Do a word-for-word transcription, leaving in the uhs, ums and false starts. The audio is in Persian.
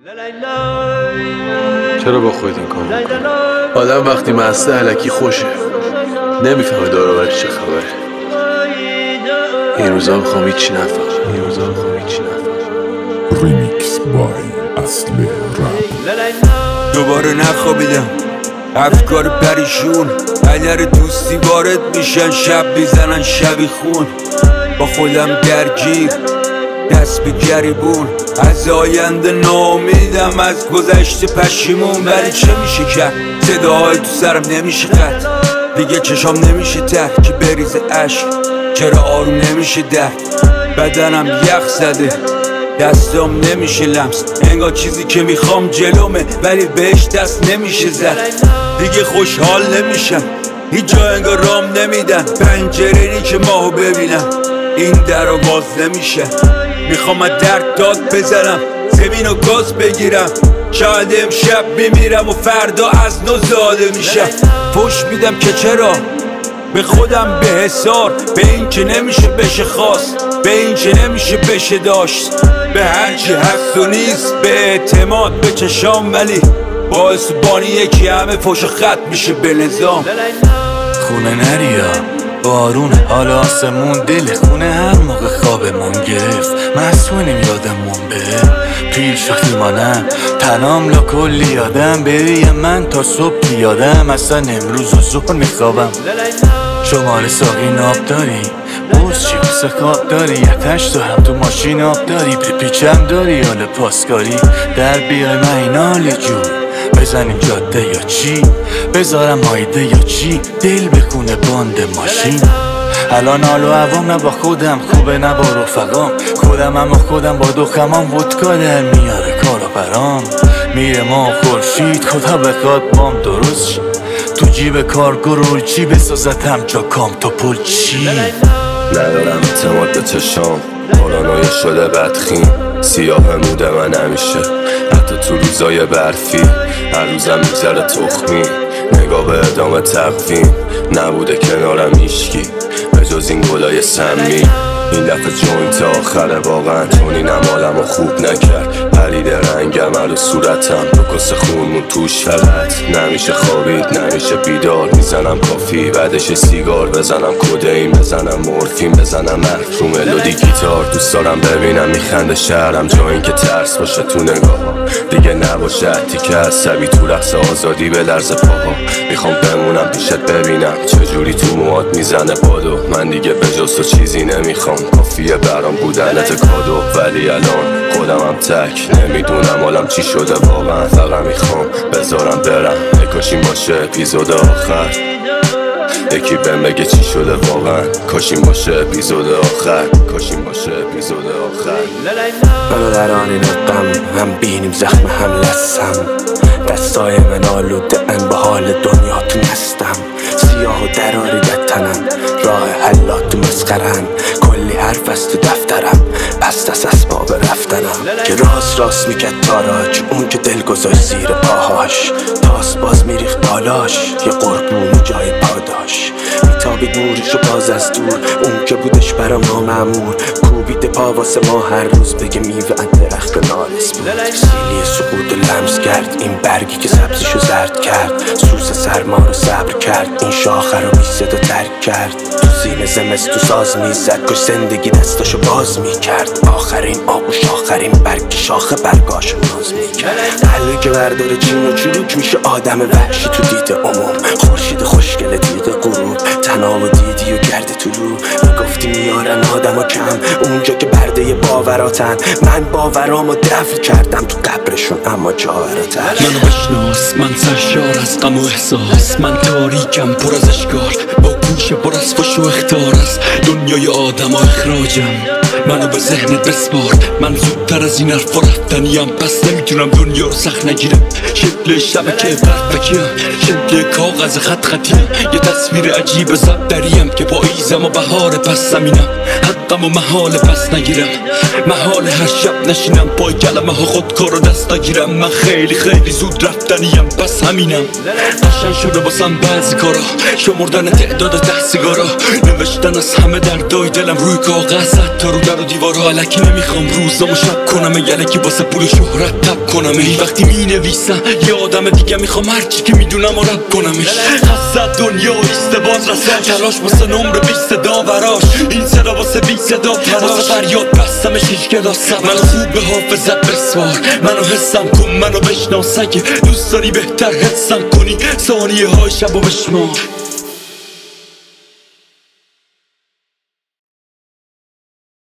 چرا با خودت این کار میکنی؟ آدم وقتی مسته علکی خوشه نمیفهمه دور و برش چه خبره. این روزا میخوام هیچی نفهم این روزا میخوام هیچی نفهم ریمیکس بای اصل رپ. دوباره نخوابیدم، افکار پریشون، اگر دوستی وارد میشن شب میزنن شبی خون. با خودم درگیر، دست به گریبون، از آینده ناامیدم، از گذشته پشیمون. ولی چه میشه کرد؟ صداهای تو سرم نمیشه قطع، دیگه چشام نمیشه تر که بریزه عشق. چرا آروم نمیشه درد؟ بدنم یخ زده، دستم نمیشه لمس، انگار چیزی که میخوام جلومه ولی بهش دست نمیشه زد. دیگه خوشحال نمیشم، هیچ جا انگار رام نمیدن، پنجره‌ای که ماهو ببینم این در رو باز نمیشه. میخوام از درد داد بزنم، زمین و گاز بگیرم، شاید امشب بمیرم و فردا از نو زاده میشم. فوش میدم که چرا به خودم به حسار، به این که نمیشه بشه خواست، به این که نمیشه بشه داشت، به هرچی هست و نیست، به اعتماد به چشام. ولی باعث بانی یکی همه فوش خط میشه به نظام. خونه نریا بارون، حال آسمون دل خونه هر موقع خوابمون گرفت، مسئولیم یادمون به پیل شخی مانم، تنام لا کلی یادم، ببین من تا صبح یادم، اصلا امروز و ظهر میخوابم. شمال ساقی ناب داری، بوز چی بسه خواب داری، یتش تو هم تو ماشین آب داری، پیچم داری حال پاسکاری، در بیای من این حال جون، بزنیم جاده یا چی، بذارم هایده یا چی، دل بخونه باند ماشین. الان حال و هوام نه با خودم خوبه نه با رفقام، خودم اما خودم با دخمام ودکا در میاره کارا برام، میره ما خورشید خدا بخواد بام درست شد، تو جیب کارگو رول چی بسازد همجا کام تا پل چی. ندارم اعتماد به چشام، پارانویا شده بدخیم، سیاه موده من همیشه، حتی تو روزای برفی، هر روزم میگذره تخمی، نگاه به ادامه تقویم، نبوده کنارم هیشکی به جز این گلای سمی. این دفعه جوینت آخره واقعا، چون این عمالم رو خوب نکرد، پرید رنگم هر صورتم دو کس خونمون توش فقط، نمیشه خوابید نمیشه بیدار، میزنم کافی بعدش سیگار، بزنم کدین بزنم مورفین، بزنم مرد رو ملودی گیتار. دوست دارم ببینم میخنده شهرم، جا این که ترس باشه تو نگاه، دیگه نباشه تیکه عصبی تو رقص آزادی به لرز پاها. میخوام بمونم پیشت ببینم چجوری تو موات میزنه بادو، من دیگه به جز تو چیزی نمیخوام، کافیه برام بودنت کادو. ولی الان خودمم تک نمیدونم حالم چی شده واقعا، فقط میخوام بذارم برم، کاشیم باشه اپیزود آخر، یکی بهم بگه چی شده واقعا، کاشیم باشه اپیزود آخر، کاشیم باشه اپیزود آخر. منو در آن این غم هم بینیم زخم هم لسم، دستای من آلوده ان به حال دنیا تو نستم، سیاه و دراریدت تنم، راه حلات تو مسخرن، کلی حرف از تو دفترم، پس دست اسباب رفتنم، که راست راست میکرد تاراج، اون که دل گذاشت زیر پاهاش، تاس باز میریخت بالاش، یه قربون جای پاداش، میتابید نورشو باز از دور، اون که بودش برام نامعمور، کوبیده پا واسه ما هر روز بگه میوه درخت نارس بود، سیلی سقوط لمس کرد، این برگی که سبزشو زرد کرد، سوز سرما رو صبر کرد، این شاخه رو بی صدا ترک کرد، تو سینه زمستو ساز میزد، کاش زندگی دستاشو باز میکرد، آخرین آغوش آخرین برگ شاخه برگاشو ناز میکرد، قلبی که برداره چین و چروک میشه آدم وحشی تو دید عموم، خورشید خوشگل تیغ غروب، تناب و دیدی و گرد تو رو، میگفتی میارن آدم و کم، اونجا که برده باوراتن، من باورامو دفن کردم تو قبرشون اما جاوراتن. منو بشناس، من سرشار از غم و احساس، من تاریکم پر از اشکار، با گوش پر از فش و اخطار، از دنیای آدم و اخراجم، منو به ذهنت بسپار، من زودتر از این حرفا رفتنیم، پس نمیتونم دنیا رو سخت نگیرم، شکل شبکه برفکیم، شکل کاغذ خط خطیم، یه تصویر عجیب زب دریم که پاییزم و بهار پس زمینم، حقم و محال پس نگیرم، محال هر شب نشینم پای کلمه ها خودکار و دست نگیرم، من خیلی خیلی زود رفتنیم پس همینم، قشنگ شده باسم بعضی کارا، شمردن تعداد ته سیگارا، نوشتن از همه دردای دلم روی کاغذ حتی رو در و دیوارها علکی نمیخوام روزامو شب کنم یلکی واسه پول و شهرت تب کنمش وقتی می نویسم یه آدم دیگه میخوام هرچی که میدونم و رب کنمش حسد دنیا ایسته باز رساش تلاش واسه نمره بی صدا براش این صدا واسه بی صدا تراش واسه فریاد بستمش هیچ که داستم منو خوب به حافظت بسوار منو حسم کن منو بشناس اگه دوست داری بهتر حسم کنی ثانیه های شب و بشمار